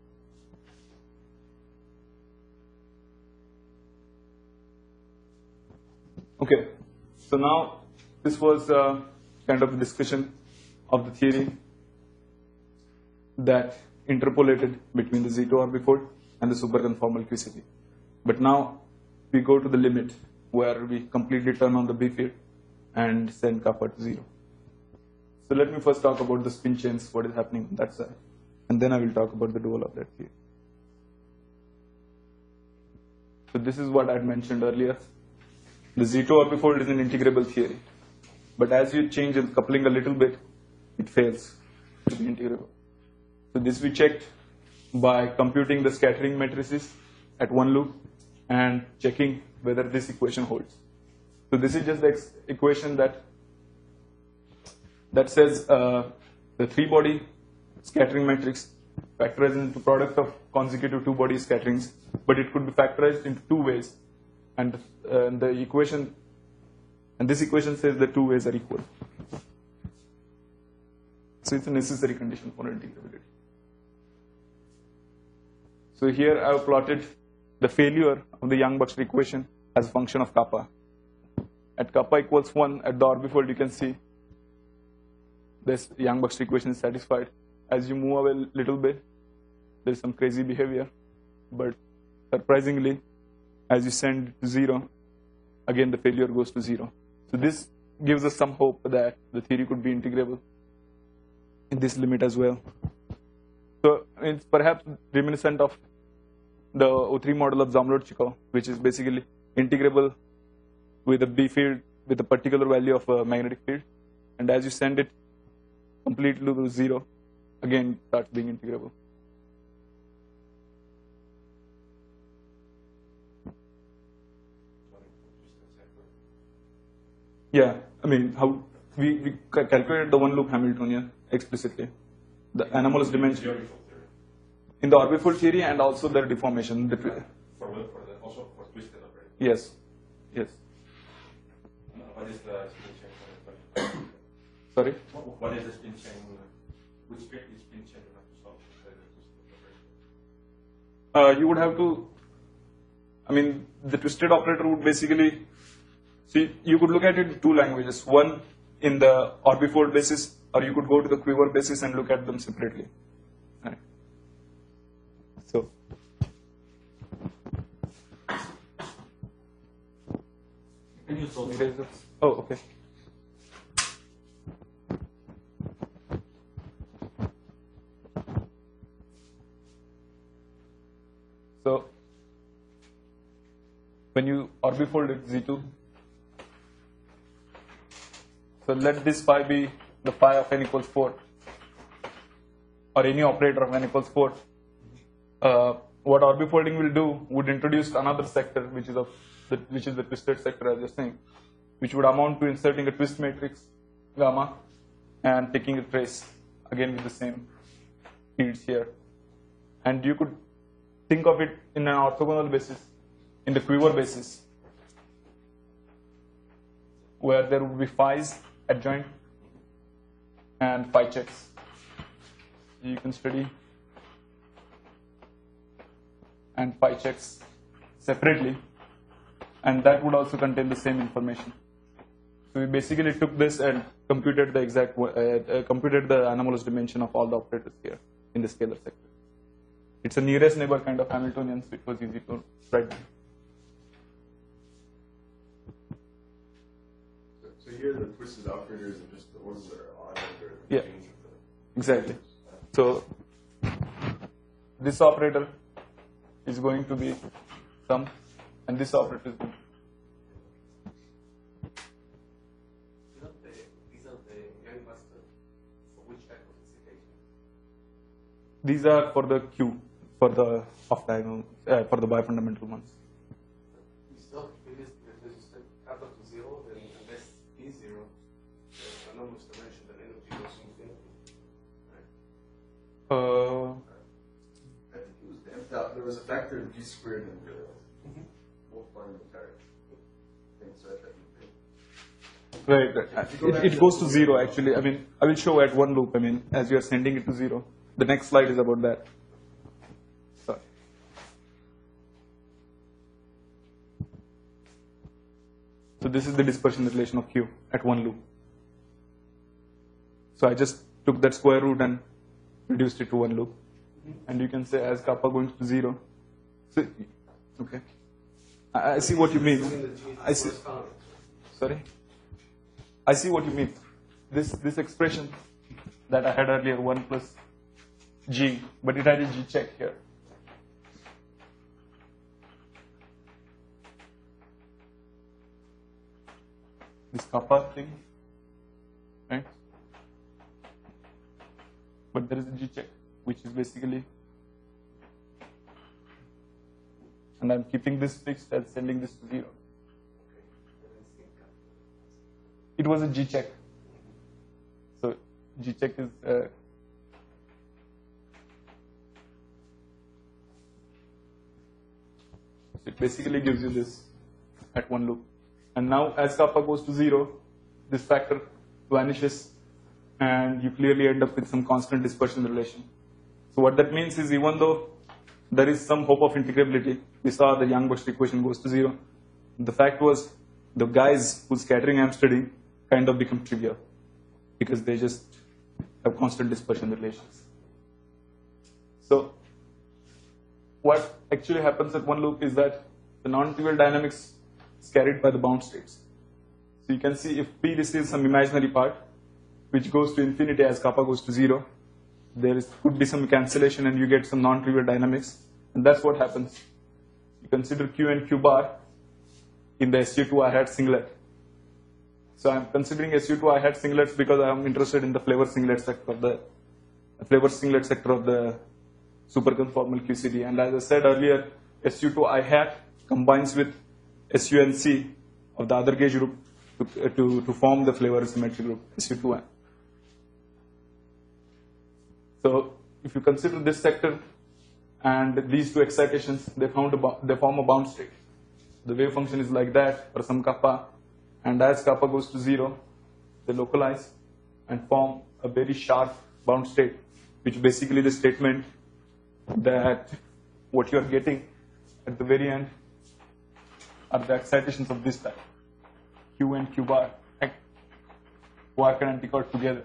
Okay, so now this was uh, kind of a discussion of the theory that interpolated between the Z two orbifold and the superconformal Q C D. But now we go to the limit where we completely turn on the B field and send kappa to zero. So let me first talk about the spin chains, what is happening on that side, and then I will talk about the dual object theory. So this is what I had mentioned earlier. The Z two orbifold is an integrable theory, but as you change the coupling a little bit, it fails to be integrable. So this we checked by computing the scattering matrices at one loop and checking whether this equation holds. So this is just the ex equation that that says uh, the three-body scattering matrix factorizes into product of consecutive two-body scatterings, but it could be factorized into two ways, and uh, the equation and this equation says the two ways are equal. So it's a necessary condition for integrability. So here I have plotted the failure of the Yang-Buxton equation as a function of kappa. At kappa equals one, at the orbifold you can see this Yang-Buxton equation is satisfied. As you move away a little bit, there is some crazy behavior, but surprisingly, as you send to zero, again the failure goes to zero. So this gives us some hope that the theory could be integrable in this limit as well. So it's perhaps reminiscent of the O three model of Zamolodchikov, which is basically integrable with a B field with a particular value of a magnetic field, and as you send it completely to zero, again it starts being integrable. Yeah, I mean, how we, we calculated the one loop Hamiltonian explicitly, the anomalous dimension in the orbifold theory and also the deformation. The, for, for the, also for twisted operator. Yes, yes. What is the spin chain? Sorry? What, what is the spin chain? Which spin chain you have to solve for the twisted operator? Uh, you would have to, I mean, the twisted operator would basically, see, you could look at it in two languages. One in the orbifold basis, or you could go to the quiver basis and look at them separately. Right. So, Can you solve it? Oh, okay. So, when you orbifold it Z two, so let this phi be the phi of n equals four, or any operator of n equals four. Uh, what orbifolding will do would introduce another sector, which is of the, which is the twisted sector, as you're saying, which would amount to inserting a twist matrix gamma and taking a trace again with the same fields here, and you could think of it in an orthogonal basis, in the quiver basis, where there would be phi's adjoint and phi checks. You can study and phi checks separately, and that would also contain the same information. So we basically took this and computed the exact uh, uh, computed the anomalous dimension of all the operators here in the scalar sector. It's a nearest neighbor kind of Hamiltonian, so it was easy to write. So, so here the twisted operators are just the ones that are odd or Yeah. change of the Exactly. So this operator is going to be some, and this operator is going to be. You know, the, these are the Yang-Buxton for which type of excitation? These are for the Q, for the off diagonal, uh, for the bifundamental ones. We saw previously that when you set kappa to zero, then unless P zero, the anomalous dimension, then energy goes to infinity. Right? Uh, I think it was there. There was a factor of g squared and the both part of the entire thing, so that Right, right. It, it goes to zero actually. I mean, I will show at one loop. I mean, as you are sending it to zero. The next slide is about that. Sorry. So this is the dispersion relation of Q at one loop. So I just took that square root and reduced it to one loop. And you can say as kappa going to zero. So, okay. I, I see what you mean. I see. Sorry. I see what you mean. This this expression that I had earlier, one plus g, but it had a g check here. This kappa thing, right? But there is a g check, which is basically, and I'm keeping this fixed and sending this to zero. It was a g check. So g check is uh, it basically gives you this at one loop. And now as kappa goes to zero, this factor vanishes and you clearly end up with some constant dispersion relation. So what that means is even though there is some hope of integrability, we saw the Yang-Bosch equation goes to zero. The fact was the guys whose scattering I'm studying kind of become trivial because they just have constant dispersion relations. So what actually happens at one loop is that the non-trivial dynamics is carried by the bound states. So you can see if P receives some imaginary part which goes to infinity as kappa goes to zero, there is, could be some cancellation and you get some non-trivial dynamics, and that's what happens. You consider Q and Q bar in the S U two I hat singlet. So I'm considering S U two I hat singlets because I'm interested in the flavor singlet sector of the flavor singlet sector of the superconformal Q C D. And as I said earlier, S U two I hat combines with S U N C of the other gauge group to, uh, to, to form the flavor symmetry group S U two I. So if you consider this sector and these two excitations, they found a, they form a bound state. The wave function is like that for some kappa, and as kappa goes to zero, they localize and form a very sharp bound state, which basically the statement that what you are getting at the very end are the excitations of this type, Q and Q bar, quark and antiquark together.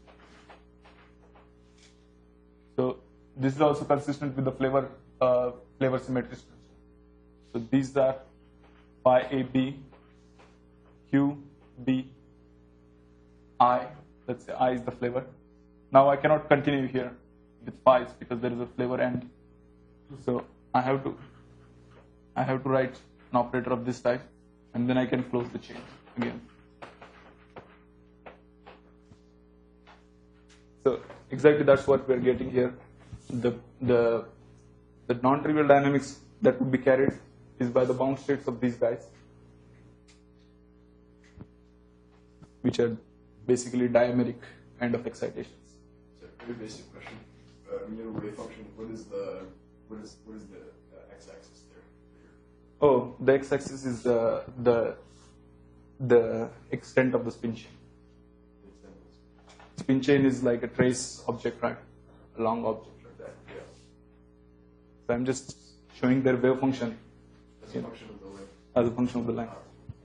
So this is also consistent with the flavor uh, flavor symmetry structure. So these are phi A B, Q, B, I. Let's say I is the flavor. Now I cannot continue here with phi's because there is a flavor end. So I have to I have to write an operator of this type, and then I can close the chain again. So exactly that's what we're getting here. The the the non-trivial dynamics that would be carried is by the bound states of these guys, which are basically diameric kind of excitations. So a very basic question. Uh, when you have a wave function, what is the what is what is the uh, x-axis there? Oh, the x-axis is the the the extent of the spin chain. Spin chain is like a trace object, right? A long object like that. Yeah. So I'm just showing their wave function As a function of the length. as a function of the length.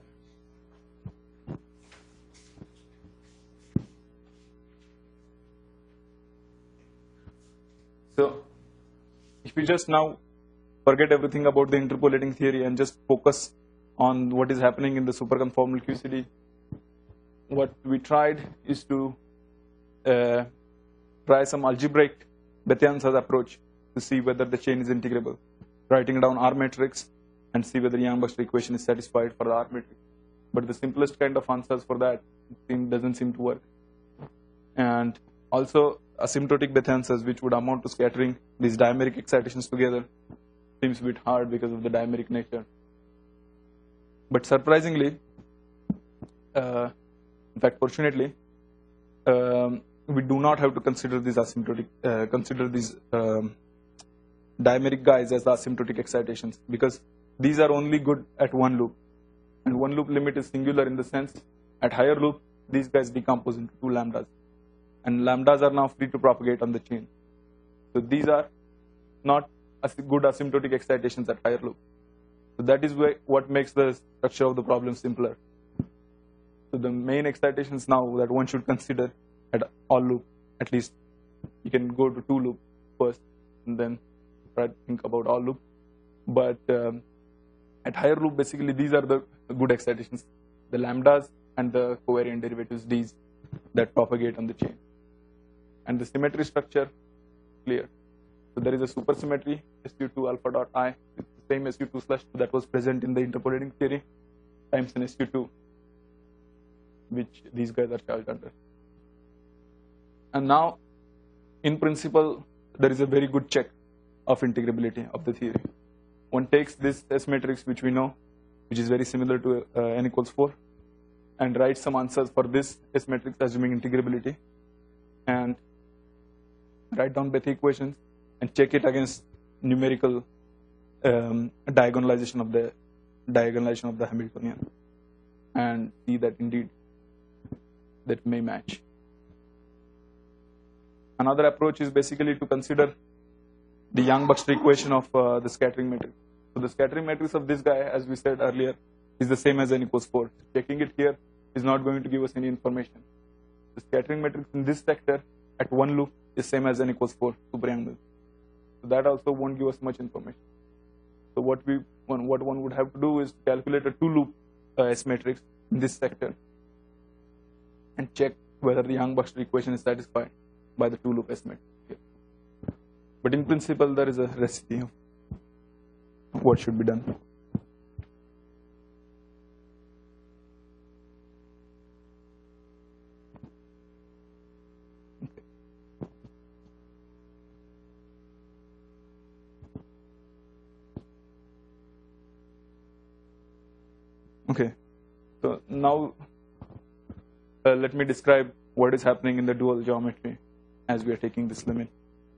So if we just now forget everything about the interpolating theory and just focus on what is happening in the superconformal Q C D, what we tried is to uh, try some algebraic Bethe-Ansatz approach to see whether the chain is integrable, writing down R matrix and see whether Yang-Bosch equation is satisfied for the R matrix. But the simplest kind of answers for that doesn't seem to work. And also asymptotic Bethe-Ansatz, which would amount to scattering these dimeric excitations together, seems a bit hard because of the dimeric nature. But surprisingly, uh, in fact, fortunately, um, we do not have to consider these asymptotic, uh, consider these um, dimeric guys as asymptotic excitations, because these are only good at one loop, and one loop limit is singular in the sense at higher loop these guys decompose into two lambdas, and lambdas are now free to propagate on the chain. So these are not as good asymptotic excitations at higher loop. So that is why, what makes the structure of the problem simpler. So the main excitations now that one should consider at all loop, at least you can go to two loop first and then try to think about all loop. But um, at higher loop, basically these are the good excitations, the lambdas and the covariant derivatives D's that propagate on the chain. And the symmetry structure, clear. So there is a supersymmetry S U two alpha dot I, it's the same S U two slash two that was present in the interpolating theory times an S U two, which these guys are charged under. And now, in principle, there is a very good check of integrability of the theory. One takes this S matrix, which we know, which is very similar to uh, n equals four, and writes some answers for this S matrix assuming integrability, and write down Bethe equations and check it against numerical um, diagonalization of the diagonalization of the Hamiltonian, and see that indeed that may match. Another approach is basically to consider the Yang-Baxter equation of uh, the scattering matrix. So the scattering matrix of this guy, as we said earlier, is the same as n equals four. Checking it here is not going to give us any information. The scattering matrix in this sector at one loop is same as n equals four super Yang. So that also won't give us much information. So what we one, what one would have to do is calculate a two loop uh, S matrix in this sector and check whether the Yang-Baxter equation is satisfied by the two loop S matrix here. But in principle, there is a recipe of what should be done. Okay, so now uh, let me describe what is happening in the dual geometry as we are taking this limit.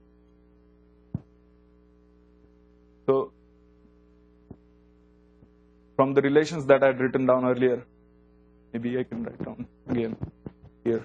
So from the relations that I had written down earlier, maybe I can write down again here.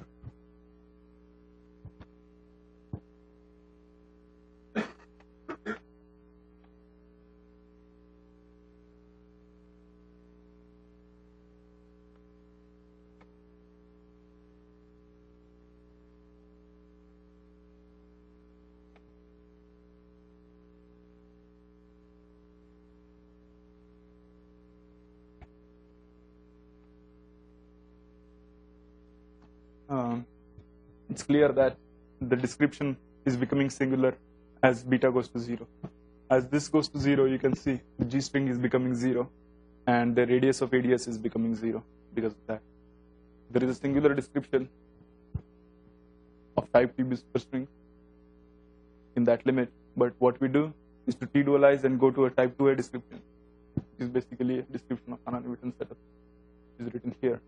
Um, it's clear that the description is becoming singular as beta goes to zero. As this goes to zero, you can see the G string is becoming zero, and the radius of A D S is becoming zero because of that. There is a singular description of type T superstring in that limit, but what we do is to T-dualize and go to a type two A description, which is basically a description of Hanna-Newton setup, which is written here.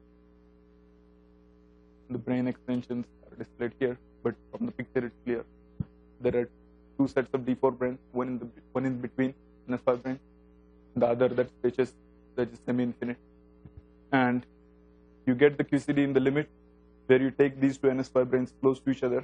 The brain extensions are displayed here, but from the picture it's clear. There are two sets of D four brains, one in the one in between N S five brain, the other that stretches that is semi-infinite. And you get the Q C D in the limit where you take these two N S five brains close to each other,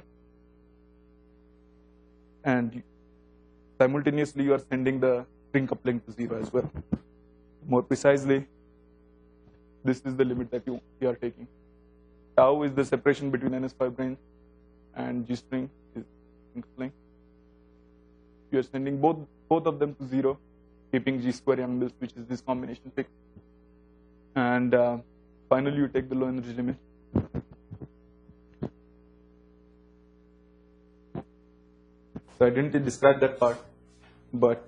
and you, simultaneously you are sending the string coupling to zero as well. More precisely, this is the limit that you, you are taking. Tau is the separation between N S five brains, and G string is coupling. You are sending both both of them to zero, keeping G square Yang-Mills, which is this combination fixed. And uh, finally, you take the low energy limit. So I didn't describe that part, but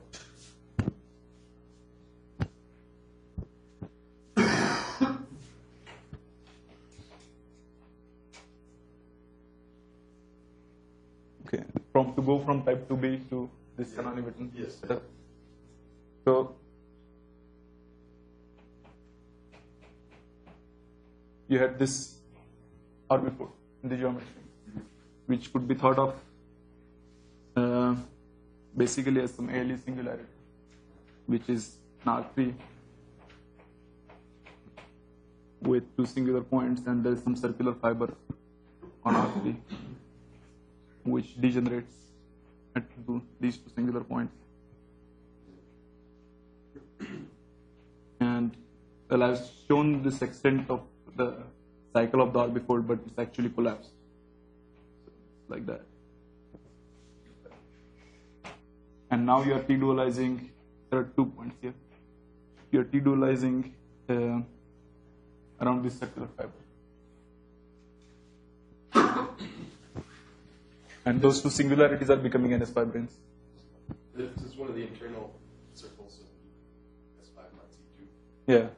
okay, from to go from type two B to this Hanna-Newton Yes. setup. So you had this R before in the geometry. which could be thought of uh, basically as some A L E singularity, which is an R three with two singular points, and there is some circular fiber on R three which degenerates at these two singular points. And well, I've shown this extent of the cycle of the orbifold, but it's actually collapsed. So it's like that. And now you are T-dualizing, there are two points here. You are T-dualizing uh, around this circular fiber. And those two singularities are becoming N S fibrins. This is one of the internal circles of S five, not C two. Yeah.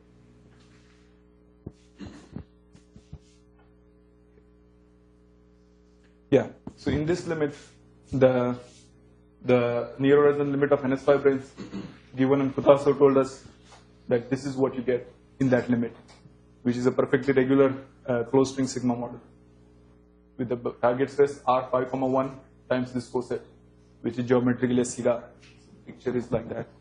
Yeah. So in this limit, the the near horizon limit of N S fibrins given, and Kutaso told us that this is what you get in that limit, which is a perfectly regular uh, closed string sigma model with the target stress R five comma one times this coset, which is geometrically a cigar. The picture is like that.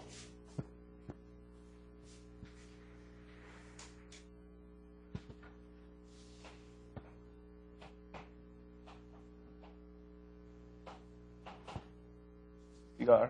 Cigar.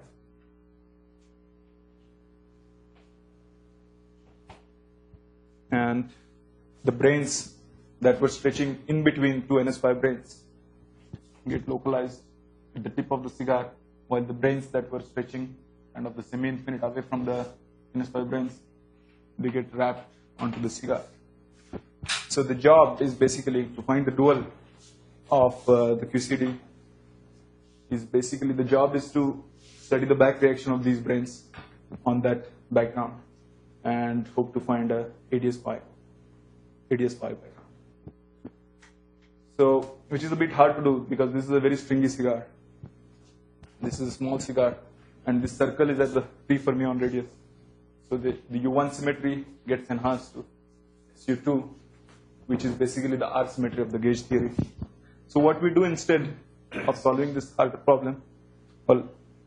And the brains that were stretching in between two N S five brains get localized at the tip of the cigar, while the brains that were stretching kind of the semi-infinite away from the N S five brains, they get wrapped onto the cigar. So the job is basically to find the dual of uh, the Q C D. Is basically the job is to study the back reaction of these brains on that background and hope to find a A D S five, A D S five background. So, which is a bit hard to do because this is a very stringy cigar. This is a small cigar, and this circle is at the free fermion radius. So the, the U one symmetry gets enhanced to S U two, which is basically the R symmetry of the gauge theory. So what we do instead of solving this harder problem, well,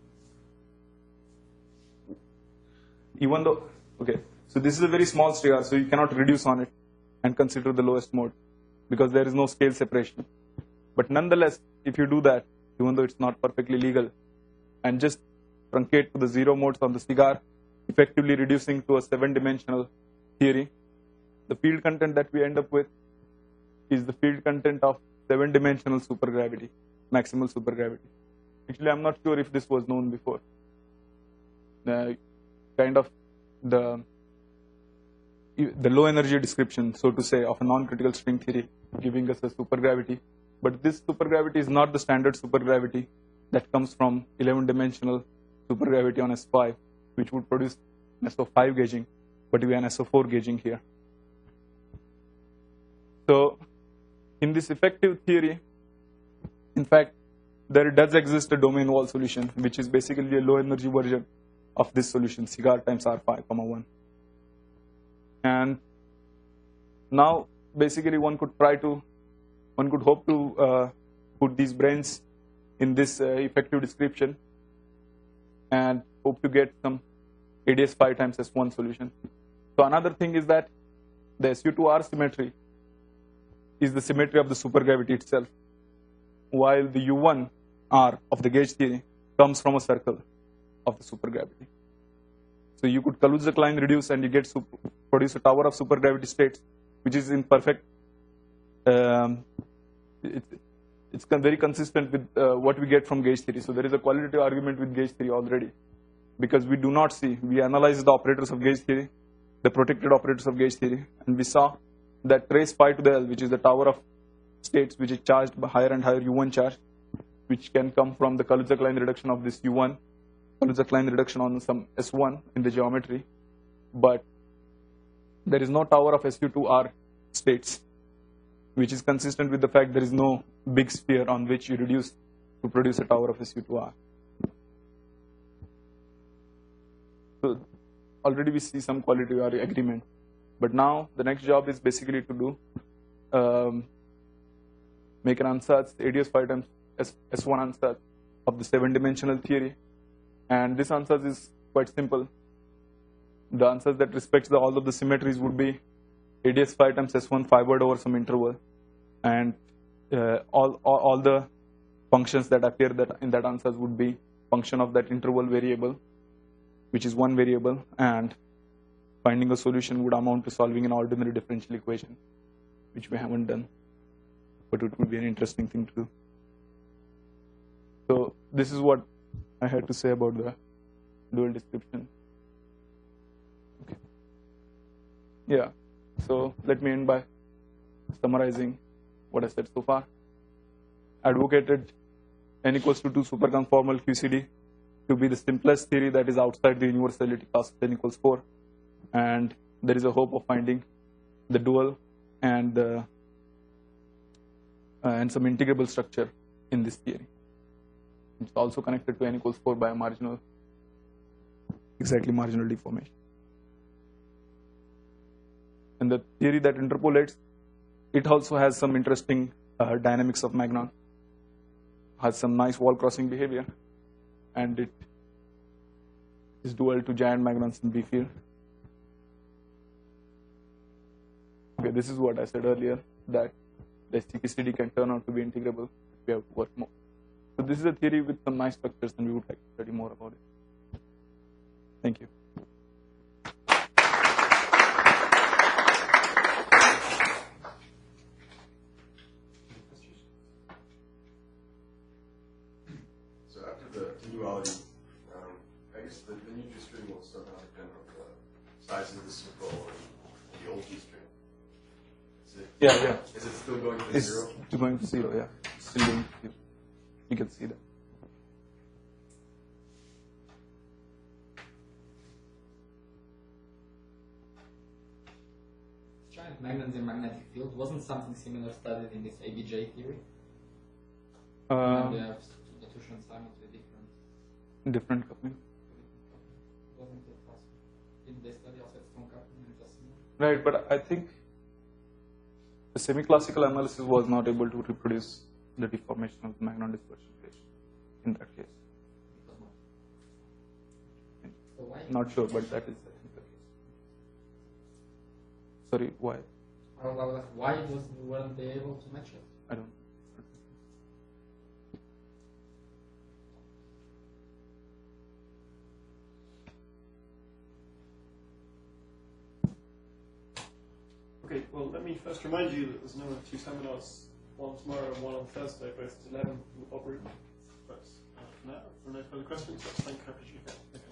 even though, okay, so this is a very small cigar, so you cannot reduce on it and consider the lowest mode because there is no scale separation. But nonetheless, if you do that, even though it's not perfectly legal, and just truncate to the zero modes on the cigar, effectively reducing to a seven-dimensional theory, the field content that we end up with is the field content of seven-dimensional supergravity, maximal supergravity. Actually, I'm not sure if this was known before. Uh, kind of the the low energy description, so to say, of a non-critical string theory, giving us a supergravity. But this supergravity is not the standard supergravity that comes from eleven-dimensional supergravity on S five, which would produce an S O five gauging, but we have an S O four gauging here. So, in this effective theory, in fact, there does exist a domain wall solution, which is basically a low energy version of this solution, cigar times R five comma one. And now, basically, one could try to, one could hope to uh, put these brains in this uh, effective description and hope to get some A D S five times S one solution. So another thing is that the S U two R symmetry is the symmetry of the supergravity itself, while the U one R of the gauge theory comes from a circle of the supergravity. So you could Kaluza-Klein reduce and you get super, produce a tower of supergravity states, which is in perfect, um, it, it's very consistent with uh, what we get from gauge theory. So there is a qualitative argument with gauge theory already, because we do not see, we analyze the operators of gauge theory, the protected operators of gauge theory, and we saw that trace phi to the L, which is the tower of states, which is charged by higher and higher U one charge, which can come from the Kaluza-Klein reduction of this U one, Kaluza-Klein reduction on some S one in the geometry, but there is no tower of S U two R states, which is consistent with the fact there is no big sphere on which you reduce to produce a tower of S U two R. So already we see some qualitative agreement, but now the next job is basically to do um, make an ansatz, A D S five times S, S1 ansatz of the seven-dimensional theory. And this ansatz is quite simple. The ansatz that respects the, all of the symmetries would be A D S five times S one fibered over some interval, and uh, all, all all the functions that appear that in that ansatz would be function of that interval variable, which is one variable, and finding a solution would amount to solving an ordinary differential equation, which we haven't done, but it would be an interesting thing to do. So this is what I had to say about the dual description. Okay. Yeah. So let me end by summarizing what I said so far. Advocated n equals to two superconformal Q C D to be the simplest theory that is outside the universality class of n equals four, and there is a hope of finding the dual and uh, uh, and some integrable structure in this theory. It's also connected to n equals four by a marginal, exactly marginal deformation. And the theory that interpolates, it also has some interesting uh, dynamics of Magnon, has some nice wall crossing behavior, and it is dual to giant Magnons in B field. Okay, this is what I said earlier, that the S T P C D can turn out to be integrable. We have to work more. So this is a theory with some nice structures, and we would like to study more about it. Thank you. So after the duality, um, I guess the, the new G string will somehow depend on the size of the circle and the old G string. Is it, Yeah, yeah. Is it still going to It's zero? going to zero, yeah. It's still going to zero. You can see that. Giant magnons in magnetic field wasn't something similar studied in this A B J theory? Uh, and they have the two Schoen-Simons with different. different coupling. Wasn't it possible? Didn't they study also at strong coupling and just similar? Right, but I think the semi-classical analysis was not able to reproduce the deformation of the Magnon dispersion ratio in that case. Because not. So why? Not sure, but that is I think the case. Sorry, why? Well, well, why was, weren't they able to match it? I don't. Okay, well, let me first remind you that there's another two seminars, one tomorrow and one on Thursday, both at eleven from the Bob Rubin. But uh, for now, if there are no further questions, let's thank Kappa G K.